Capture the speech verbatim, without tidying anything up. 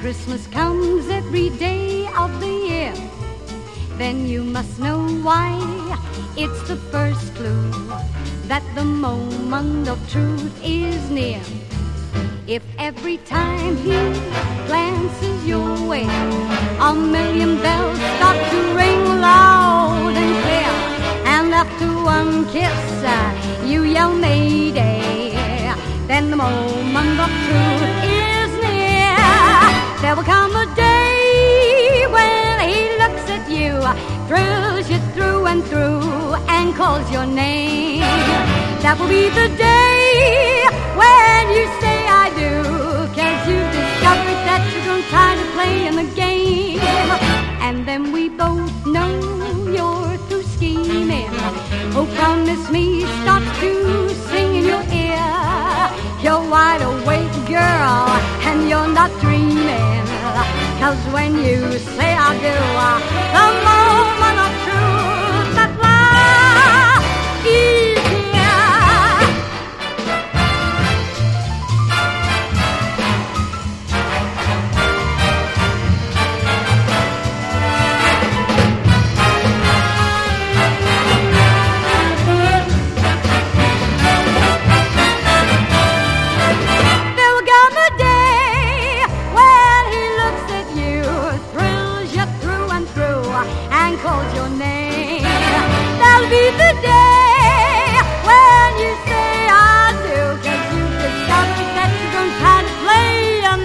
Christmas comes every day of the year, then you must know why. It's the first clue that the moment of truth is near. If every time he glances your way, a million bells start to ring loud and clear, and after one kiss uh, you yell Mayday, then the moment of truth is near. There will come a day when he looks at you, thrills you through and through, and calls your name. That will be the day when you say I do, 'cause you've discovered that you're grown tired of playing the game. And then we both know you're through scheming. Oh, promise me starts to sing in your ear. You're wide awake, girl, and you're not dreaming, 'cause when you say I do, the moment